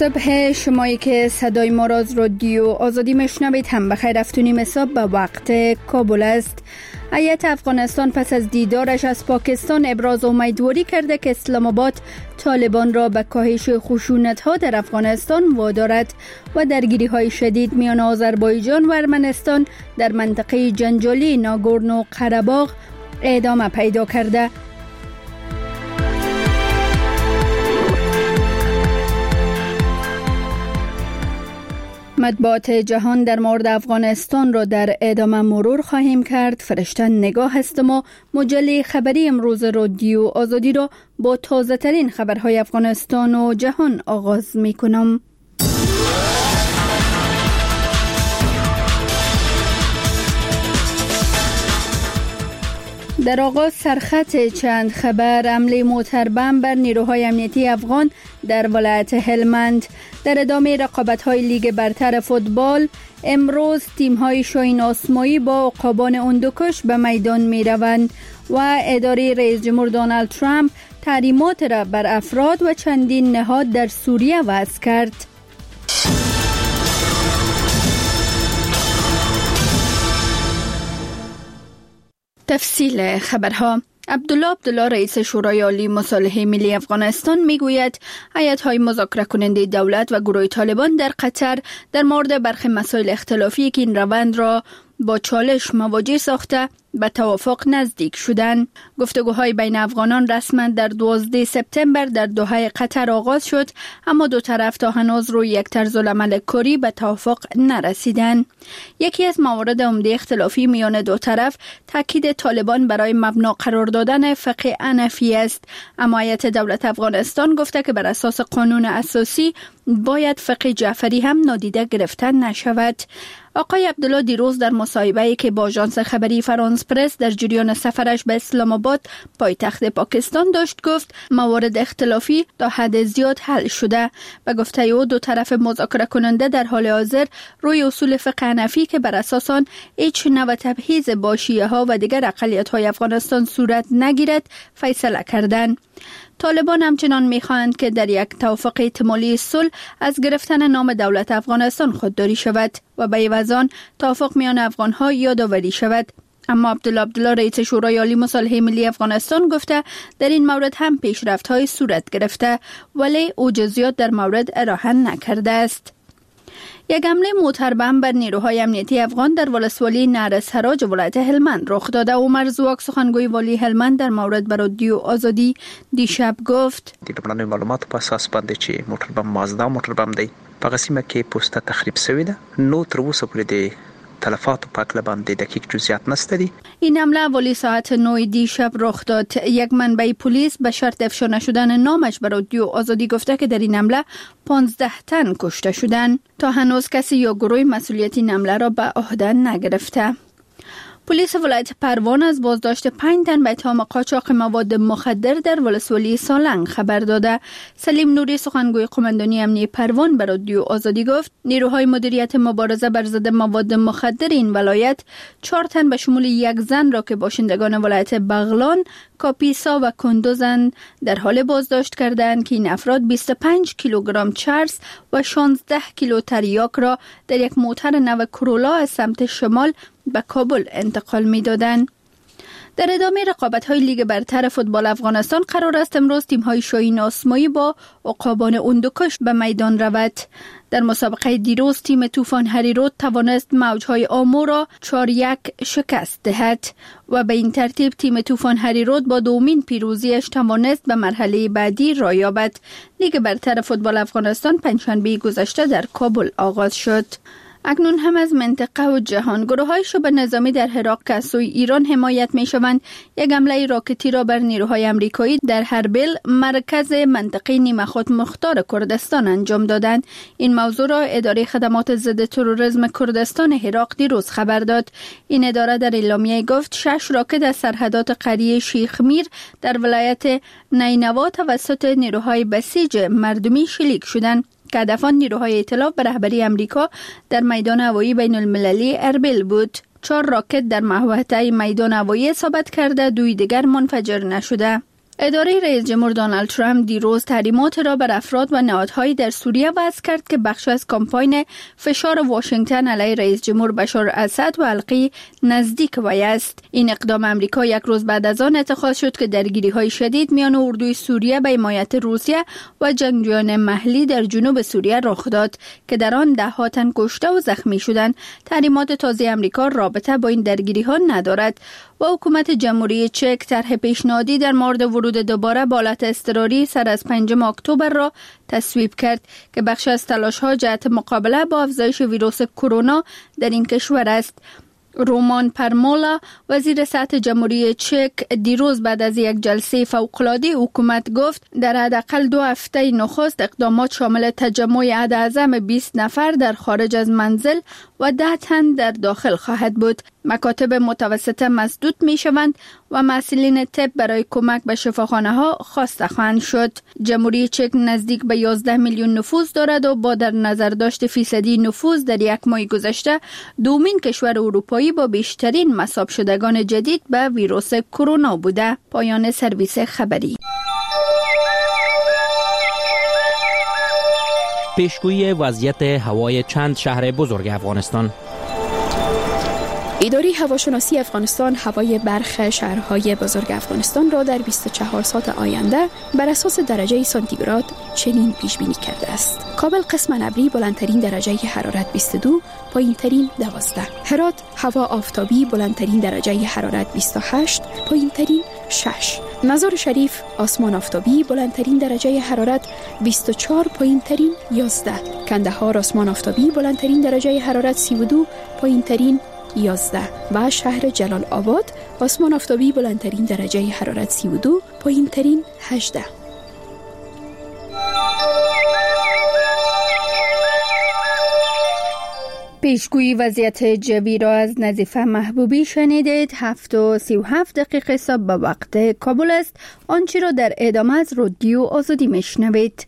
صبح شمایی که صدای ما را از رادیو آزادی میشنوید هم بخیر. 7:30 صبح به وقت کابل است. هیئت افغانستان پس از دیدارش از پاکستان ابراز امیدواری کرده که اسلام آباد طالبان را به کاهش خشونت‌ها در افغانستان وادارد و درگیری‌های شدید میان آذربایجان و ارمنستان در منطقه جنجالی ناگورنو قره‌باغ ادامه پیدا کرده. مطبوعات جهان در مورد افغانستان را در ادامه مرور خواهیم کرد. فرشته نگاه هستم و مجله خبری امروز رادیو آزادی را با تازه ترین خبرهای افغانستان و جهان آغاز می کنم. در آغاز سرخط چند خبر: حمله موتربم بر نیروهای امنیتی افغان در ولایت هلمند. در ادامه رقابت‌های لیگ برتر فوتبال امروز تیم‌های شاهین آسمایی با عقابان هندوکش به میدان می‌روند و اداره رئیس جمهور دونالد ترامپ تحریمات را بر افراد و چندین نهاد در سوریه وضع کرد. تفصیل خبرها: عبدالله رئیس شورای عالی مصالحه ملی افغانستان میگوید هیئت‌های مذاکره کننده دولت و گروه طالبان در قطر در مورد برخی مسائل اختلافی که این روند را با چالش مواجه ساخته به توافق نزدیک شدند. گفتگوهای بین افغانان رسما در 12 سپتامبر در دوحه قطر آغاز شد، اما دو طرف تا هنوز روی یک طرز العمل کاری به توافق نرسیدند. یکی از موارد عمده اختلافی میان دو طرف تاکید طالبان برای مبنا قرار دادن فقه حنفی است، اما هیئت دولت افغانستان گفته که بر اساس قانون اساسی باید فقه جعفری هم نادیده گرفته نشود. آقای عبدالله دیروز در مصاحبه‌ای که با آژانس خبری فرانس پرس در جریان سفرش به اسلام آباد پایتخت پاکستان داشت گفت موارد اختلافی تا حد زیاد حل شده. به گفته او دو طرف مذاکره کننده در حال حاضر روی اصول فقه حنفی که بر اساس آن هیچ نوع تبعیض با شیعه ها و دیگر اقلیت‌های افغانستان صورت نگیرد فیصله کردند. طالبان همچنان می‌خواهند که در یک توافق احتمالی صلح از گرفتن نام دولت افغانستان خودداری شود و به عوض آن توافق میان افغان‌ها یادآوری شود. اما عبدالله رئیس شورای عالی مصالحه ملی افغانستان گفته در این مورد هم پیشرفت‌های صورت گرفته، ولی او جزئیات در مورد ارائه نکرده است. یک حمله موتربم بر نیروهای امنیتی افغان در ولسوالی نهرسحراج ولایت هلمند رخ داده. عمر زواک سخنگوی والی هلمند در مورد به رادیو آزادی دیشب گفت: د لومړنیو معلوماتو په اساس باندې چې موټربم مازدا موټربم دی په هغه سیمه کې پوسټه تخریب شوې ده. نو تر اوسه پورې د تلفات په اړه باندې دقیق جزئیات نشته دي. این حمله والی ساعت 9 دیشب رخ داد. یک منبع پلیس به شرط افشا نشدن نامش به رادیو آزادی گفته که در این حمله 15 تن کشته شدند. تا هنوز کسی یا گروه مسئولیت این حمله را به عهده نگرفته. پلیس ولایت پروان از بازداشت 5 تن به اتهام قاچاق مواد مخدر در ولسوالی سالنگ خبر داده. سلیم نوری سخنگوی قماندانی امنیتی پروان به رادیو آزادی گفت نیروهای مدیریت مبارزه بر ضد مواد مخدر این ولایت 4 تن به شمول یک زن را که باشندگان ولایت بغلان، کاپیسا و کندوزند در حال بازداشت کردند که این افراد 25 کیلوگرم چرس و 16 کیلو تریاک را در یک موتر نو کرولا از سمت شمال به کابل انتقال می دادند. در ادامه رقابت‌های لیگ برتر فوتبال افغانستان قرار است امروز تیم‌های شاهین آسمایی با عقابان هندوکش به میدان رود. در مسابقه دیروز تیم طوفان هریرود توانست موجهای آمو را 4-1 شکست دهد و به این ترتیب تیم طوفان هریرود با دومین پیروزیش توانست به مرحله بعدی را یابد. لیگ برتر فوتبال افغانستان پنجشنبه گذشته در کابل آغاز شد. اکنون هم از منطقه و جهان: گروه‌های شبه نظامی در عراق که از سوی ایران حمایت می‌شوند یک حمله راکتی را بر نیروهای آمریکایی در هربل مرکز منطقه نیمه خود مختار کردستان انجام دادند. این موضوع را اداره خدمات ضد تروریسم کردستان عراق دیروز خبر داد. این اداره در اعلامیه گفت 6 راکت از سرحدات قریه شیخ میر در ولایت نینوا توسط نیروهای بسیج مردمی شلیک شدند که هدف نیروهای ائتلاف به رهبری امریکا در میدان هوایی بین المللی اربیل بود. 4 راکت در محوطه میدان هوایی اصابت کرده، 2 دیگر منفجر نشده. اداره رئیس جمهور دونالد ترامپ دیروز تحریمات را بر افراد و نهادهای در سوریه وضع کرد که بخش از کمپاین فشار واشنگتن علیه رئیس جمهور بشار اسد و حلقه نزدیک وی است. این اقدام آمریکا یک روز بعد از آن اتخاذ شد که درگیری‌های شدید میان اردوی سوریه به حمایت روسیه و جنگجویان محلی در جنوب سوریه رخ داد که در آن ده‌ها تن کشته و زخمی شدند. تحریمات تازه آمریکا رابطه با این درگیری‌ها ندارد و حکومت جمهوری چک طرح پیشنهادی در مورد ورود دوباره به حالت اضطراری سر از 5 اکتبر را تصویب کرد که بخش از تلاش‌ها جهت مقابله با افزایش ویروس کرونا در این کشور است. رومان پرمولا وزیر صحت جمهوری چک دیروز بعد از یک جلسه فوق‌العاده حکومت گفت در حداقل 2 هفته نخست اقدامات شامل تجمع عدداعظم 20 نفر در خارج از منزل و 10 تن در داخل خواهد بود. مکاتب متوسطه مسدود می شوند و مسئولین طب برای کمک به شفاخانه‌ها خواسته خواهند شد. جمهوری چک نزدیک به 11 میلیون نفوس دارد و با در نظر داشت فیصدی نفوس در یک ماه گذشته دومین کشور اروپایی با بیشترین مصاب شدگان جدید به ویروس کرونا بوده. پایان سرویس خبری. پیشگویی وضعیت هوای چند شهر بزرگ افغانستان. اداره هواشناسی افغانستان هوای برخی شهرهای بزرگ افغانستان را در 24 ساعت آینده بر اساس درجه سانتیگراد چنین پیش بینی کرده است: کابل قسم ابری بلندترین درجه حرارت 22، پایینترین 12. هرات هوا آفتابی بلندترین درجه حرارت 28، پایینترین 6. مزار شریف آسمان آفتابی بلندترین درجه حرارت 24، پایینترین 11. کندهار آسمان آفتابی بلندترین درجه حرارت 32، پایینترین 11. و شهر جلال آباد آسمان آفتابی بلندترین درجه حرارت 32، پایینترین 18. پیشگویی وضعیت جوی را از نظیفه محبوبی شنیدید. 7:37 صبح به وقت کابل است. آنچه را در ادامه از رادیو آزادی میشنوید.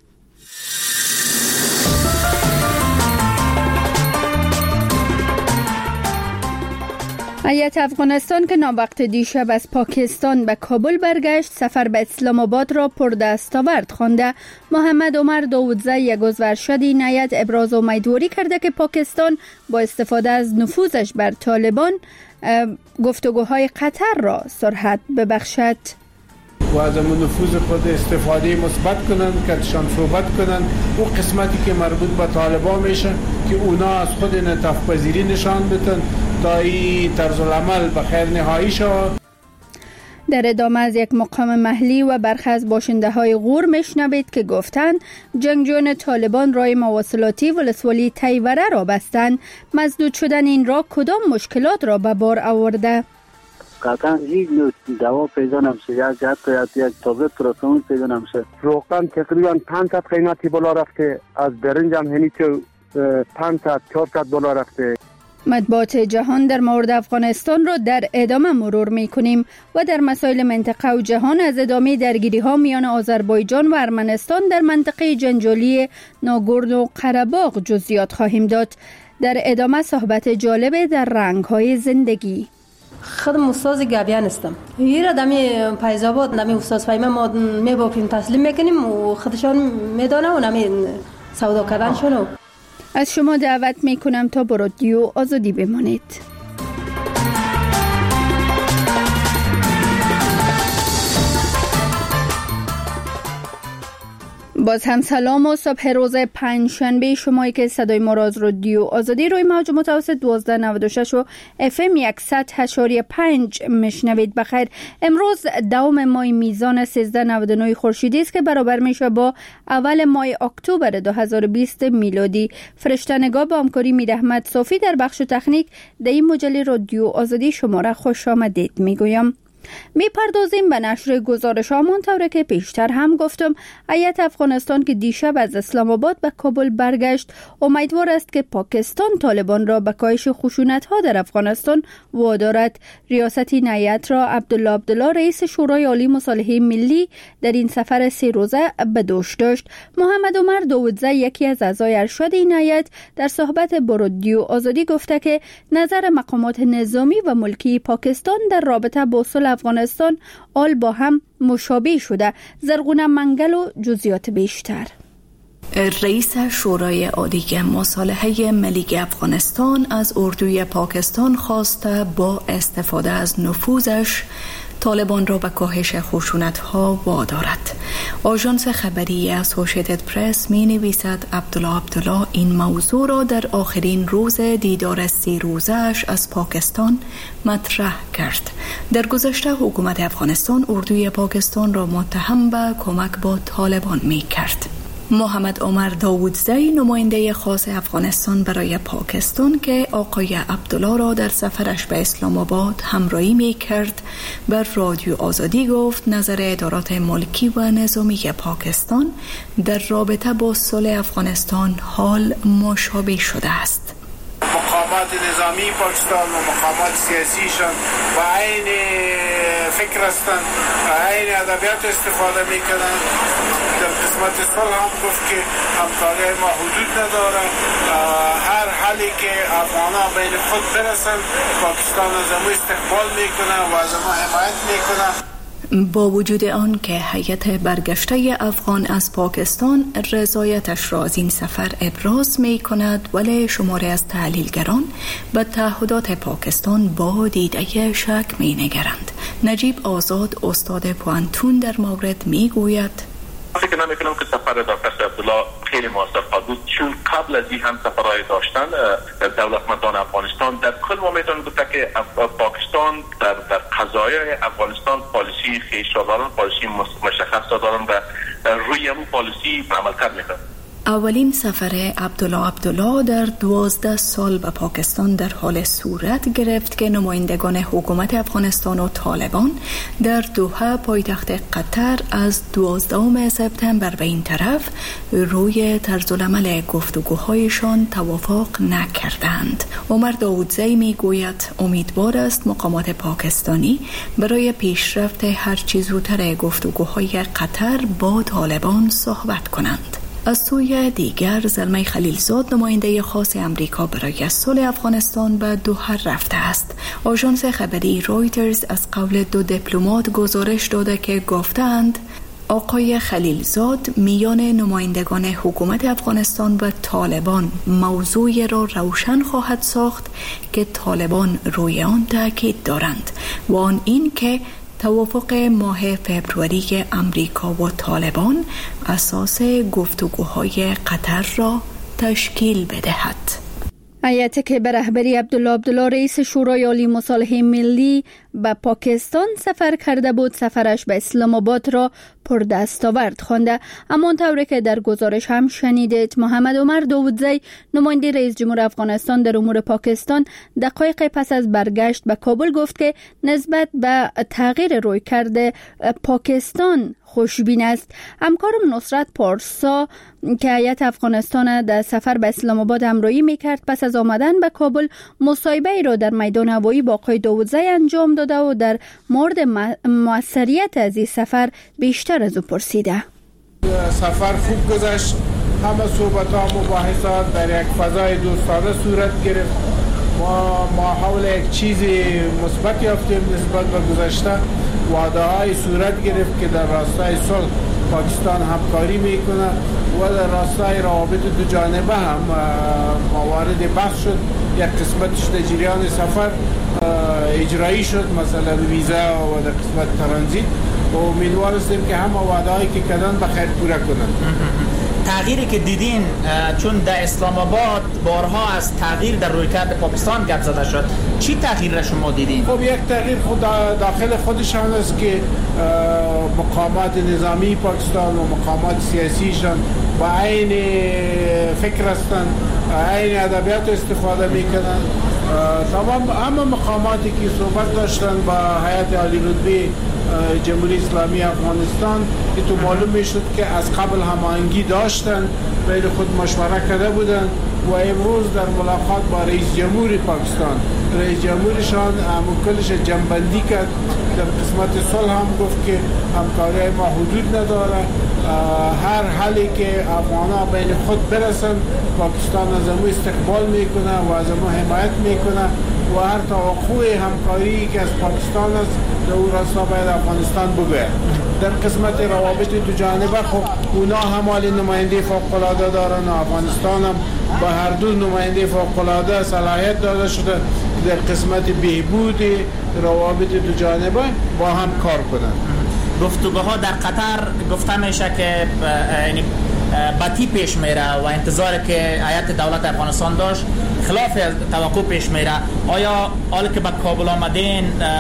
هیئت افغانستان که ناوقت دیشب از پاکستان به کابل برگشت، سفر به اسلام آباد را پردستاورد خوانده. محمد عمر داودزی، یک عضو ارشد این هیئت، ابراز امیدواری کرده که پاکستان با استفاده از نفوذش بر طالبان گفتگوهای قطر را سرعت ببخشد و از اون نفوذ خود استفاده مثبت کنن، کتشان صحبت کنن و قسمتی که مربوط به طالبان میشه که اونا از خود انعطاف پذیری نشان بدن تا این طرز العمل به خیر نهایی شود. در ادامه از یک مقام محلی و برخی از باشنده های غور میشنوید که گفتند جنگجویان طالبان راه مواصلاتی ولسوالی تیوره را بستند. مسدود شدن این راه کدام مشکلات را به بار آورده؟ قطعا هیچ نوع دوا پیدا نمیشه، یک تابلت پروفون پیدا نمیشه. روغن تقریبا 500 قیمتی بالا رفته، از برنج هم هنیچه 500-400 دلار رفته. مطبوعات جهان در مورد افغانستان را در ادامه مرور می‌کنیم و در مسائل منطقه و جهان از ادامه درگیری‌ها میان آذربایجان و ارمنستان در منطقه جنجالی ناگورنو قره‌باغ جزئیات خواهیم داد. در ادامه صحبت جالب در رنگ‌های زندگی. خودم استاد گابیان هستم. هیرا دمی پیزاباد دمی استاد فایمه ما میبافیم تسلیم میکنیم و خودشان میدانه و نمی سودا کردنشون. از شما دعوت میکنم تا با رادیو آزادی بمانید. باز هم سلام و صبح روز پنجشنبه شمایی که صدای ما را از رادیو آزادی روی موج متوسط 1296 و FM 100.5 میشنوید. بخیر. امروز دوم ماه میزان 1399 خورشیدی است که برابر میشه با اول ماه اکتبر 2020 میلادی. فرشته‌نگار با همکاری میر احمد صافی در بخش تکنیک در این مجله رادیو آزادی شما را خوش آمدید میگویم. میپردازیم به نشر گزارش هامون طوری که پیشتر هم گفتم. هیئت افغانستان که دیشب از اسلام آباد به کابل برگشت امیدوار است که پاکستان طالبان را به کاهش خشونت‌ها در افغانستان وادارد. ریاست این هیئت را عبدالله رئیس شورای عالی مصالحه ملی در این سفر 3 روزه به دوش داشت. محمد عمر داودزی، یکی از اعضای ارشد این هیئت، در صحبت با رادیو آزادی گفته که نظر مقامات نظامی و ملکی پاکستان در رابطه با صلح افغانستان آل با هم مشابه شده. زرغونه منگل و جزئیات بیشتر. رئیس شورای عالی مصالحه ملی افغانستان از اردوی پاکستان خواسته با استفاده از نفوذش طالبان را به کاهش خشونت‌ها وادارد. آژانس خبری اسوسییتد پرس می نویسد عبدالله این موضوع را در آخرین روز دیدار 3 روزه‌اش از پاکستان مطرح کرد. در گذشته حکومت افغانستان اردوی پاکستان را متهم به کمک با طالبان می کرد. محمد عمر داودزی نماینده خاص افغانستان برای پاکستان که آقای عبدالله را در سفرش به اسلام آباد همراهی می کرد بر رادیو آزادی گفت نظر ادارات ملکی و نظامی پاکستان در رابطه با صلح افغانستان حال مشابه شده است. مقامات نظامی پاکستان و مقامات سیاسیشان و عین فکر هستند و عین ادبیات استفاده میکنند. در قسمت صلح هم گفت که همکاری ما حدود نداره. هر حالی که افغان‌ها بین خود برسن پاکستان از ما استقبال میکنه و از ما حمایت میکنه. با وجود آن که هیئت برگشته افغان از پاکستان رضایتش را از این سفر ابراز می کند، ولی شماری از تحلیلگران به تعهدات پاکستان با دیده شک می نگرند. نجیب آزاد استاد پوانتون در مورد می گوید فکر نمی‌کنم که سفر دکتر عبدالله خیلی موثر بود، چون قبل از این هم سفرهای داشتن دولتمندان افغانستان در کل ما میتونیم گفت که پاکستان در قضایای افغانستان پالیسی خیش دارن، پالیسی مشخص دارن و روی اون پالیسی عملکرد میکنن. اولین سفر عبدالله در 12 سال به پاکستان در حال صورت گرفت که نمایندگان حکومت افغانستان و طالبان در دوحه پایتخت قطر از 12 سپتامبر به این طرف روی طرزالعمل گفتگوهایشان توافق نکردند. عمر داودزی می گوید امیدوار است مقامات پاکستانی برای پیشرفت هرچی زودتر گفتگوهای قطر با طالبان صحبت کنند. از سوی دیگر زلمه خلیلزاد نماینده خاص امریکا برای صلح افغانستان به دوحه رفته است. آژانس خبری رویترز از قول 2 دیپلمات گزارش داده که گفتند آقای خلیلزاد میان نمایندگان حکومت افغانستان و طالبان موضوعی را روشن خواهد ساخت که طالبان روی آن تاکید دارند و آن این که توافق ماه فبروری امریکا و طالبان اساس گفتگوهای قطر را تشکیل بدهد. هیئتی که به رهبری عبدالله رئیس شورای عالی مصالحه ملی به پاکستان سفر کرده بود، سفرش به اسلام آباد را پردستاورد خوانده. همانطوری که در گزارش هم شنیدید، محمد عمر داودزی نماینده رئیس جمهور افغانستان در امور پاکستان دقایق پس از برگشت به کابل گفت که نسبت به تغییر رویکرد پاکستان خوشبین است. همکارم نصرت پارسا که هیئت افغانستان در سفر به اسلام آباد همراهی میکرد پس از آمدن به کابل مصاحبه ای را در میدان هوایی با آقای داودزی انجام داده و در مورد موثریت از این سفر بیشتر از او پرسیده. سفر خوب گذشت، همه صحبت‌ها و مباحثات در یک فضای دوستانه صورت گرفت. ما حول یک چیز مثبت یافتیم نسبت به گذشته. وعده‌های صورت گرفت که در راستای صلح پاکستان همکاری میکنه و در راستای روابط دو جانبه هم موارد بحث شد. یک قسمتش در جریان سفر اجرایی شد، مثلا ویزا و در قسمت ترانزیت، و امیدوار هستیم که همه وعده‌هایی که کردن بخیر پوره کنند. تغییری که دیدین، چون در اسلام آباد بارها از تغییر در رویکرد پاکستان گپ زده شد، چی تغییر را شما دیدین؟ خب یک تغییر داخل خودشان است که مقامات نظامی پاکستان و مقامات سیاسیشان با عین فکر هستند، عین ادبیات استفاده میکنند. تمام همه مقاماتی که صحبت داشتن با هیئت عالی رتبه جمهوری اسلامی افغانستان که تو معلوم میشد که از قبل هماهنگی داشتن، بین خود مشوره کرده بودن و امروز در ملاقات با رئیس جمهور پاکستان، رئیس جمهورشان کلش جنبندی کرد. در قسمت صلح هم گفت که همکاری ما حدود نداره. هر حالی که افغان‌ها بین خود برسن پاکستان از ما استقبال میکنه و از ما حمایت میکنه و هر توقع همکاری که از پاکستان است در اون راستا باید افغانستان بگوید. در قسمت روابط دو جانبه خب اونا هم حال نماینده فوق‌العاده دارن و افغانستان هم با هر دو نماینده فوق‌العاده صلاحیت داده شده در قسمت بهبود روابط دو جانبه با هم کار کنند. گفتگوها در قطر گفته میشه که یعنی بطی پیش میره و انتظار که هیئت دولت افغانستان داشت خلاف توقع پیش میره. آیا حالا که به کابل آمدین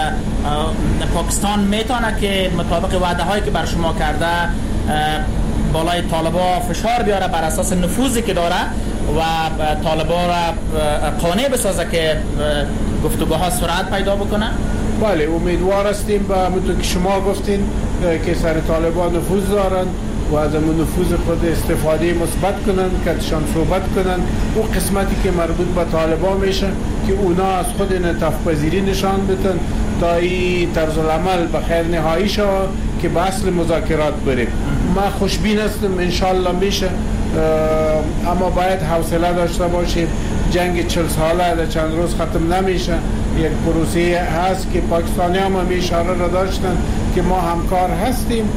پاکستان میتونه که مطابق وعده هایی که بر شما کرده بالای طالبا فشار بیاره بر اساس نفوذی که داره و طالبا را قانع بسازه که گفتگوها سرعت پیدا بکنه؟ بله امیدوار هستیم به همونطور که شما گفتین که سر طالبان نفوذ دارن و از همون نفوذ خود استفاده مثبت کنن که شان صحبت کنن او قسمتی که مربوط به طالبان میشه که اونا از خود انعطاف پذیری نشان بدن تا این طرز العمل به خیر نهایی شود که به اصل مذاکرات بریم. ما خوشبین هستم انشالله میشه، اما باید حوصله داشته باشیم. جنگ 40 ساله در چند روز ختم نمیشه. یک پروسه هست که پاکستانی هم اشاره را داشتن که ما همکار هستیم،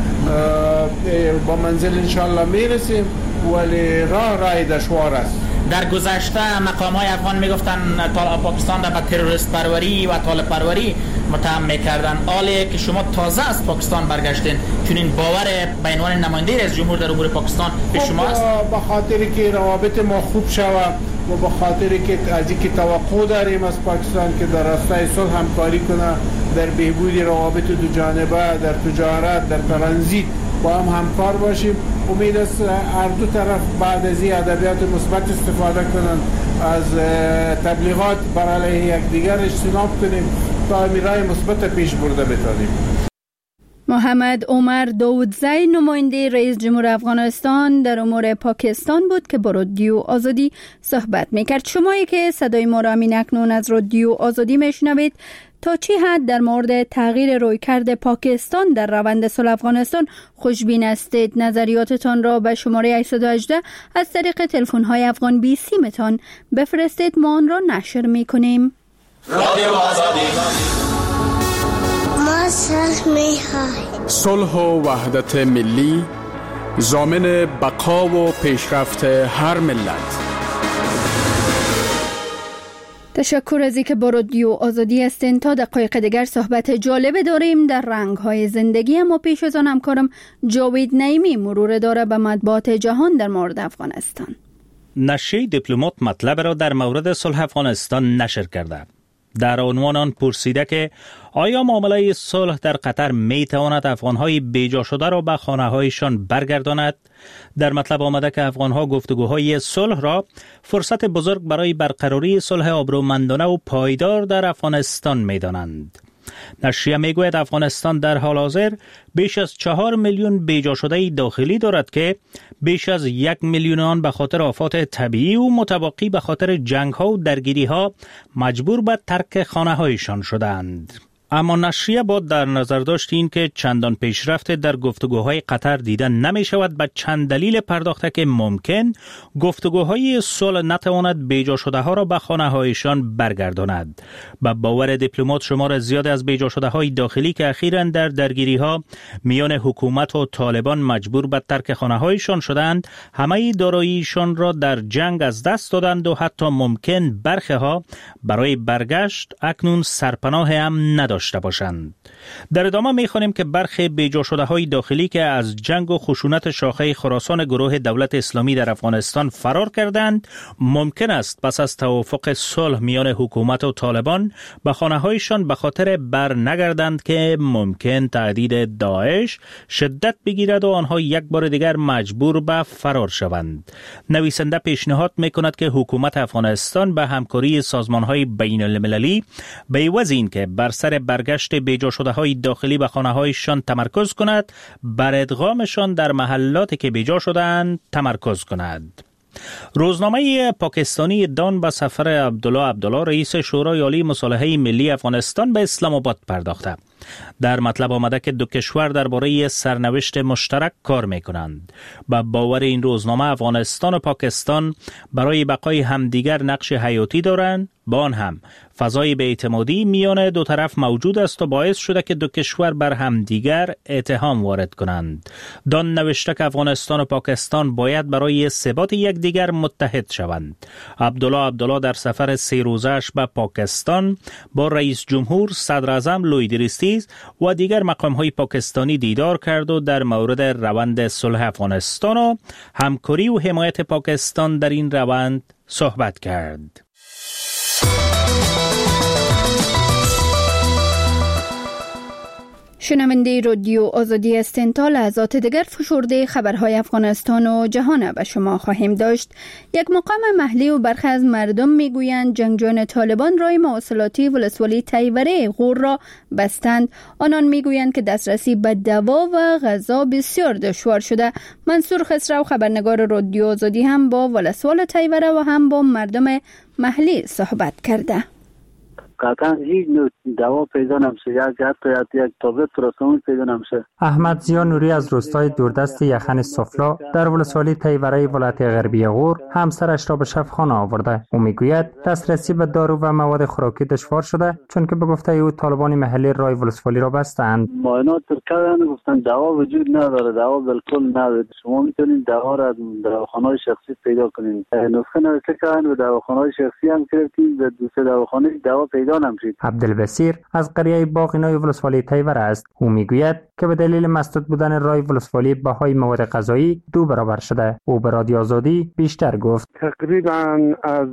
با منزل انشالله میرسیم، ولی راه دشوار است. در گذشته مقام‌های افغان میگفتن پاکستان را به تروریست پروری و طالب پروری متهم میکردن. حالی که شما تازه از پاکستان برگشتین، چون این باور به عنوان نماینده رئیس جمهور در امور پاکستان به شماست؟ به خاطری که روابط ما خوب شود و به خاطری که از اینکه توقع داریم از پاکستان که در راستای صلح همکاری کنه در بهبود روابط دو جانبه، در تجارت، در ترانزیت با هم همکار باشیم. امید است هر دو طرف بعد از این ادبیات مثبت استفاده کنند، از تبلیغات بر علیه یکدیگر اجتناب کنیم تا راه مثبت پیش برده بتانیم. محمد عمر داودزی نماینده رئیس جمهور افغانستان در امور پاکستان بود که با رادیو آزادی صحبت میکرد. شمایی که صدای ما را همین اکنون از رادیو آزادی میشنوید، تا چی حد در مورد تغییر رویکرد پاکستان در روند صلح افغانستان خوشبین هستید؟ نظریاتتان را به شماره 818 از طریق تلفن‌های افغان بی سیمتان بفرستید، ما آن را نشر میکنیم. رادیو آزادی ما صلح و وحدت ملی ضامن بقا و پیشرفت هر ملت. تشکر از اینکه با رادیو آزادی هستین. تا دقایق دیگر صحبت جالب داریم در رنگ‌های زندگی، اما پیش از آن همکارم جاوید نعیمی مرور داره به مطبوعات جهان در مورد افغانستان. نشریه دیپلمات مطلب را در مورد صلح افغانستان نشر کرده. در عنوان آن پرسیده که آیا معامله صلح در قطر می تواند افغانهای بیجا شده را به خانه‌هایشان برگرداند؟ در مطلب آمده که افغانها گفتگوهای صلح را فرصت بزرگ برای برقراری صلح آبرومندانه و پایدار در افغانستان می دانند. نشریه می گوید افغانستان در حال حاضر بیش از 4 میلیون بیجا شده داخلی دارد که بیش از 1 میلیون آن به خاطر آفات طبیعی و متباقی به خاطر جنگ ها و درگیری ها مجبور به ترک خانه هایشان شدند. اما نشریه با در نظر داشت این که چندان پیشرفت در گفتگوهای قطر دیده نمی شود به چند دلیل پرداخته که ممکن گفتگوهای صلح نتواند بیجا شده ها را به خانه هایشان برگرداند. به باور دیپلمات شمار زیاد از بیجا شده های داخلی که اخیراً در درگیری ها میان حکومت و طالبان مجبور به ترک خانه هایشان شدند، همه داراییشان را در جنگ از دست دادند و حتی ممکن برخی ها برای برگشت اکنون سرپناه هم نداشتند باشند. در ادامه می‌خوانیم که برخی بیجا شده های داخلی که از جنگ و خشونت شاخه خراسان گروه دولت اسلامی در افغانستان فرار کردند، ممکن است پس از توافق صلح میان حکومت و طالبان به خانه‌هایشان به خاطر بر نگردند که ممکن تهدید داعش شدت بگیرد و آنها یک بار دیگر مجبور به فرار شوند. نویسنده پیشنهاد می‌کند که حکومت افغانستان به همکاری سازمان‌های بین‌المللی به عوض اینکه بر سر برگشت بیجا شده های داخلی به خانه هایشان تمرکز کند، بر ادغامشان در محلاتی که بیجا شدند تمرکز کند. روزنامه پاکستانی دان به سفر عبدالله رئیس شورای عالی مصالحه ملی افغانستان به اسلام آباد پرداخته. در مطلب آمده که دو کشور درباره سرنوشت مشترک کار می‌کنند. با باور این روزنامه افغانستان و پاکستان برای بقای همدیگر نقش حیاتی دارند، با آن هم فضای بی‌اعتمادی میان دو طرف موجود است و باعث شده که دو کشور بر همدیگر اتهام وارد کنند. دان نوشته که افغانستان و پاکستان باید برای ثبات یکدیگر متحد شوند. عبدالله در سفر 3 روزه‌اش به پاکستان با رئیس جمهور، صدر اعظم لویدریستیز و دیگر مقام‌های پاکستانی دیدار کرد و در مورد روند صلح افغانستان و همکاری و حمایت پاکستان در این روند صحبت کرد. شنونده رادیو آزادی هستین. تا لحظات دیگر فشرده خبرهای افغانستان و جهان به شما خواهیم داشت. یک مقام محلی و برخی از مردم میگویند جنگجویان طالبان راه مواصلاتی ولسوالی تیوره غور را بستند. آنان میگویند که دسترسی به دوا و غذا بسیار دشوار شده. منصور خسرو خبرنگار رادیو آزادی هم با ولسوال تیوره و هم با مردم محلی صحبت کرده. قطعا هیچ نوع دوا پیدا نمیشه، یک تابلت رسومی پیدا نمیشه. احمد زیا نوری از روستای دوردست یخن سفلا در ولسوالی تیوره ولایت غربی غور همسرش را به شفاخانه آورده. او میگوید دسترسی به دارو و مواد خوراکی دشوار شده چون که به گفته او طالبان محلی راه ولسوالی را بستند. معاینات کردن گفتن دوا وجود نداره، دوا بالکل نداره. شما میتونید دوا را از دواخانه‌های شخصی پیدا کنید. نسخه نوشته کردن و دواخانه‌های شخصی هم گرفتیم و دوسه دواخانه دوا پیدا نمیشه. عبدالبصیر از قریه باغینای ولسوالی تیوره است. او میگوید که به دلیل مسدود بودن راه ولسوالی بهای مواد غذایی 2 برابر شده. او به رادیو آزادی بیشتر گفت. تقریبا از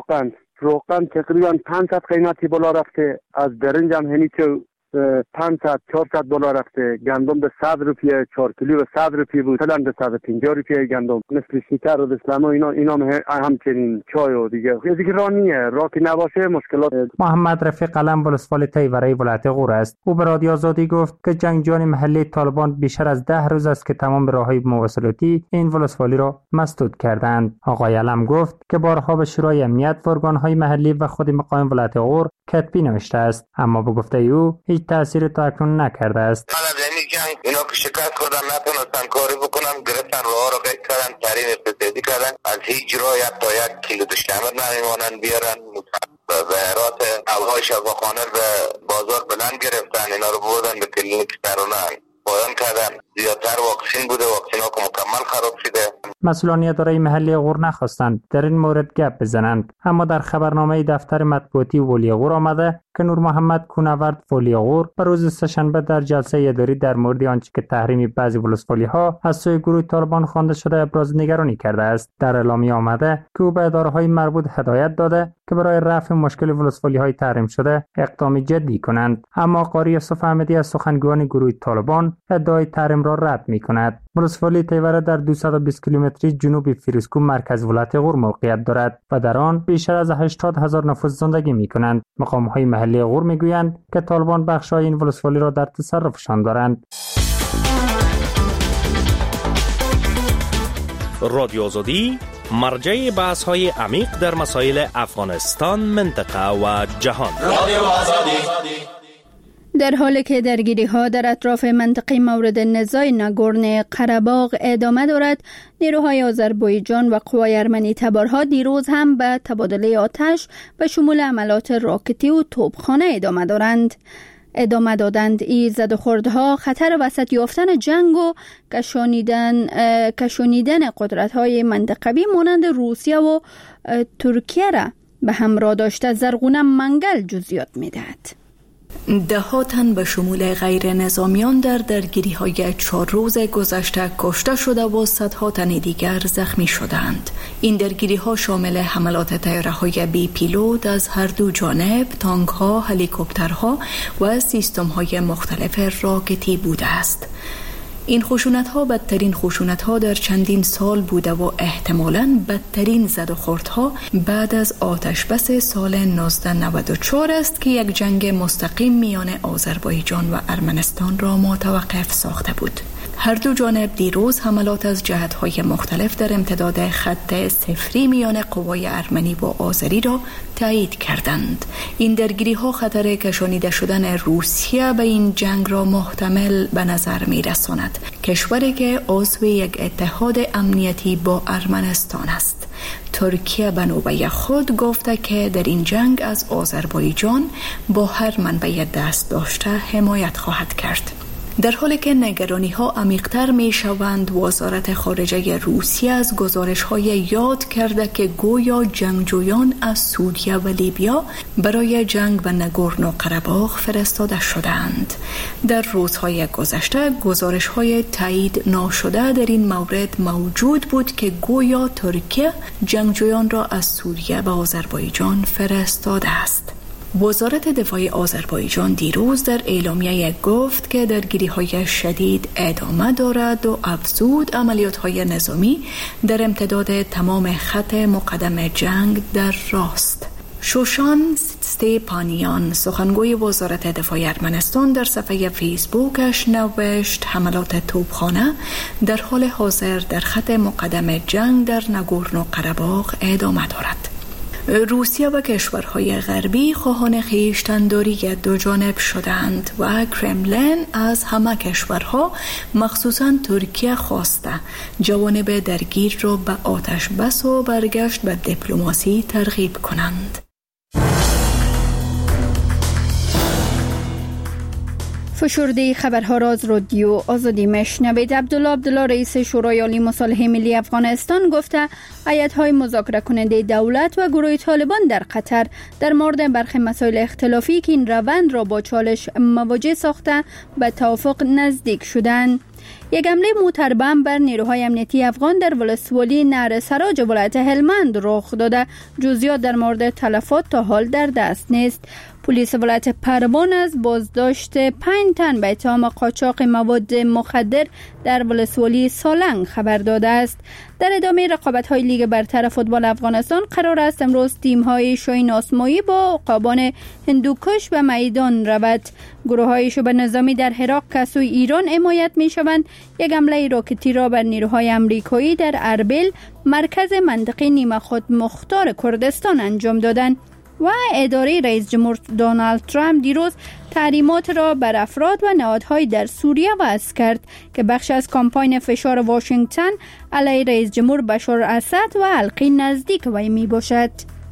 روغن تقریبا 500 قیمتی بالا رفته، از برنج هم هنی که 500-400 دلار رفته، گندم به 100 روپیه 4 کیلو به 100 روپیه بود، مثلا به 150 روپیه گندم، مثل شکر و بسلام و اینا همچنین چای و دیگه رانیه، راه که نباشه مشکلات. محمد رفیق علم ولسوالی تیوره ولایت غور است. او به رادیو آزادی گفت که جنگجویان محلی طالبان بیشتر از 10 روز است که تمام راههای مواصلاتی این ولسوالی را مسدود کردند. آقای علم گفت که بارها به شورای امنیت و ارگان‌های محلی و خود مقام ولایت غور کتبی نوشته است، اما به گفته او هیچ تأثیری تا اکنون نکرده است. اینا که شکست خوردن نتونستن کاری بکنن، گرفتن راه رو قید کردن، تحریم اقتصادی کردن، از هیچ جا 1 کیلو دشکمر نمیمانن بیارن، ظاهرات هوای شفاخانه به بازار بلند گرفتن، اینا رو بردن به کلینیک سرونن پایان کردن. زیادتر واکسین بوده، واکسین ها که مکمل خراب شده. مسئولان اداره محلی غور نخواستند در این مورد گپ بزنند، اما در خبرنامه دفتر مطبوعاتی ولی غور آمده که نور محمد کونورد ولی غور به روز سه‌شنبه در جلسه اداری در مورد آنچه که تحریم بعضی ولسوالی ها از سوی گروه طالبان خوانده شده ابراز نگرانی کرده است. در اعلامیه آمده که او به اداره‌های مربوط هدایت داده که برای رفع مشکل ولسوالی های تحریم شده اقدام جدی کنند، اما قاری یوسف احمدی از سخنگوان گروه طالبان ادعای تحریم را رد می‌کند. ولسوالی تیوره در 220 کیلومتری جنوب فیروزکوه مرکز ولایت غور موقعیت دارد و در آن بیشتر از 80,000 نفوس زندگی می‌کنند. مقام‌های محلی غور می‌گویند که طالبان بخش‌های این ولسوالی را در تصرفشان دارند. رادیو آزادی مرجع بحث‌های عمیق در مسائل افغانستان، منطقه و جهان. رادیو آزادی. در حالی که درگیری‌ها در اطراف منطقه مورد نزاع ناگورنو قره‌باغ ادامه دارد، نیروهای آذربایجان و قوای ارمنی تبارها دیروز هم به تبادله آتش به شمول عملیات راکتی و توپخانه ادامه دادند. این زدوخوردها خطر وسط یافتن جنگ و کشانیدن قدرت‌های منطقوی مانند روسیه و ترکیه را به همراه داشته. زرغونه منگل جزئیات می‌دهد. ده تن به شمول غیر نظامیان در درگیری‌های 4 روز گذشته کشته شده و صدها تن دیگر زخمی شدند. این درگیری‌ها شامل حملات طیاره‌های بی پیلوت از هر دو جانب، تانک‌ها، هلیکوپترها و سیستم‌های مختلف راکتی بوده است. این خشونت‌ها بدترین خشونت‌ها در چندین سال بوده و احتمالاً بدترین زدوخوردها بعد از آتشبس سال 1994 است که یک جنگ مستقیم میان آذربایجان و ارمنستان را متوقف ساخته بود. هر دو جانب دیروز حملات از جهت‌های مختلف در امتداد خط صفری میان قوای ارمنی و آذری را تایید کردند. این درگیری‌ها خطر کشانیده شدن روسیه به این جنگ را محتمل به نظر می‌رساند. کشوری که عضو یک اتحاد امنیتی با ارمنستان است. ترکیه به نوبه خود گفته که در این جنگ از آذربایجان با هر منبع دست داشته حمایت خواهد کرد. در حالی که نگرانی‌ها عمیق‌تر می‌شوند، وزارت خارجه روسیه از گزارش‌های یاد کرده که گویا جنگجویان از سوریه و لیبیا برای جنگ به ناگورنو قره‌باغ فرستاده شدند. در روزهای گذشته گزارش‌های تایید ناشده در این مورد موجود بود که گویا ترکیه جنگجویان را از سوریه به آذربایجان فرستاده است. وزارت دفاع آذربایجان دیروز در اعلامیه گفت که درگیری‌های شدید ادامه دارد و افزود عملیات‌های نظامی در امتداد تمام خط مقدم جنگ در راست. شوشان ستیپانیان سخنگوی وزارت دفاع ارمنستان در صفحه فیسبوکش نوشت حملات توپخانه در حال حاضر در خط مقدم جنگ در ناگورنو قره‌باغ ادامه دارد. روسیه و کشورهای غربی خواهان خویشتن‌داری دو جانب شدند و کرملین از همه کشورها مخصوصاً ترکیه خواسته جوانب درگیر را به آتش بس و برگشت به دیپلماسی ترغیب کنند. فشرده خبرها را از رادیو آزادی میشنوید. عبدالله رئیس شورای عالی مصالحه ملی افغانستان گفته هیئت‌های مذاکره کننده دولت و گروه طالبان در قطر در مورد برخی مسائل اختلافی که این روند را با چالش مواجه ساخته به توافق نزدیک شدند. یک حمله موتر بم بر نیروهای امنیتی افغان در ولسوالی نهر سراج ولایت هلمند رخ داده. جزئیات در مورد تلفات تا حال در دست نیست. پلیس ولایت پروان از بازداشت 5 تن به اتهام قاچاق مواد مخدر در ولسوالی سالنگ خبر داده است. در ادامه رقابت‌های لیگ برتر فوتبال افغانستان قرار است امروز تیم‌های شاهین آسمایی با عقابان هندوکش به میدان رود. گروه‌های شبه نظامی در عراق که سوی ایران حمایت می‌شوند یک حمله راکتی را بر نیروهای آمریکایی در اربیل مرکز منطقه نیمه خود مختار کردستان انجام دادند. و اداره رئیس جمهور دونالد ترامپ دیروز تحریمات را بر افراد و نهادهای در سوریه وضع کرد که بخش از کامپاین فشار واشنگتن علیه رئیس جمهور بشار اسد و حلقه نزدیک وی می باشد.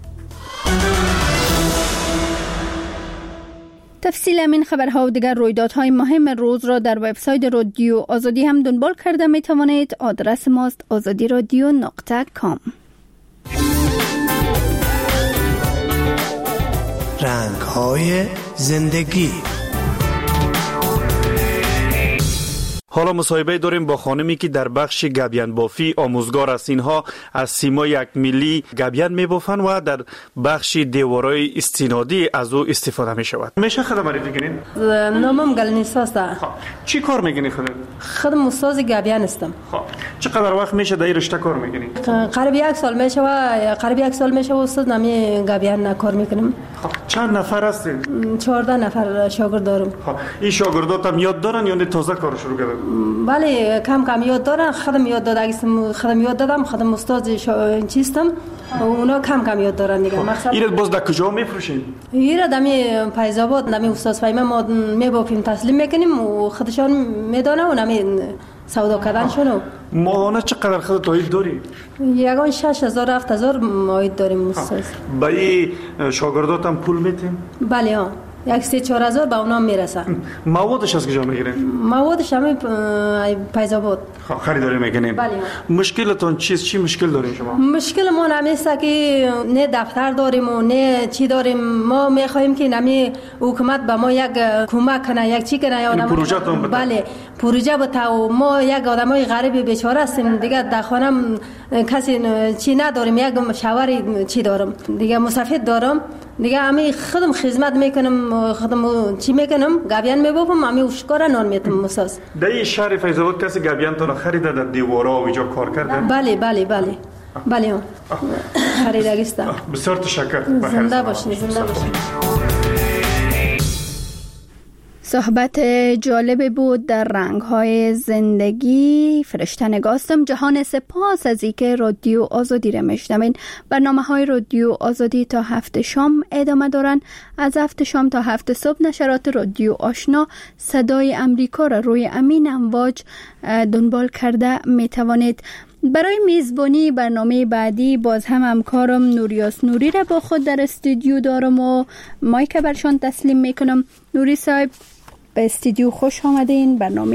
تفصیل این خبرها و دیگر رویدادهای مهم روز را در وبسایت رادیو آزادی هم دنبال کرده می توانید. آدرس ماست azadiradio.com. رنگ‌های زندگی. حالا مصاحبه داریم با خانمی که در بخش گبین بافی آموزگار است. اینها از سیمای یک ملی گبین میبافند و در بخش دیوارای استنادی از او استفاده می شود. میشه خودم معرفی کنین؟ نامم گلنیسا است. چی کار میکنی خودت؟ خودم استاد گبین هستم. چقدر وقت میشه در این رشته کار میکنی؟ قریب 1 سال میشه و استاد نمی گبین کار میکنم. چند نفر هستین؟ 14 نفر شاگرد دارم. این شاگردات هم یاد دارن یا تازه کار شروع کردن؟ بله کم یاد دارن. خودم یاد دادم خودم استاد چیستم. اونا کم یاد دارن دیگه. این باز در کجا میفروشین؟ این دمی پیزاباد دمی استاد فایمه ما میبافیم تسلیم میکنیم و خودشان میدانه و نمی سودا کردنشونو. ماهانه چقدر خودت عاید داری؟ یگان 6000 7000 عاید داریم استاد. با این شاگردات هم پول میتین؟ بله ها. 1-4 هزار به اونا میرسه. موادش از کجا میگیرین؟ موادش همه پیزاباد. خریداری میکنین؟ بله. مشکلتون چیست؟ چی مشکل دارین شما؟ مشکل ما نمیسته که نه دفتر داریم و نه چی داریم. ما میخوایم که نمی حکومت به ما یک کمک کنه، یک چی کنه. یا پروژه تون بده. بله پروژه بده و ما یک آدمای غریب بیچاره هستیم دیگه. در خانم کسی چی نداریم. یک شوهر چی دارم دیگه، مسافر دارم دیگه. همه خودم خدمت میکنم، خودم چی میکنم، گبین میبافم، همه اشکار نان میتم مساس. در این شهر فیض‌آباد کسی گبین تو خریده در دیوارا و اینجا کار کرده؟ بله خریدگی است. بسیار تشکر. زنده باشین. صحبت جالب بود در رنگ‌های زندگی. فرشته نگاستم. جهان سپاس از اینکه رادیو آزادی را میشنوین. برنامه‌های رادیو آزادی تا 7 شام ادامه دارن. از 7 شام تا 7 صبح نشرات رادیو آشنا صدای امریکا را روی امین امواج دنبال کرده میتوانید. برای میزبانی برنامه بعدی باز هم همکارم نوریاس نوری را با خود در استودیو دارم و مایک برشان تسلیم میکنم. نوری صاحب به استودیو خوش آمدین. برنامه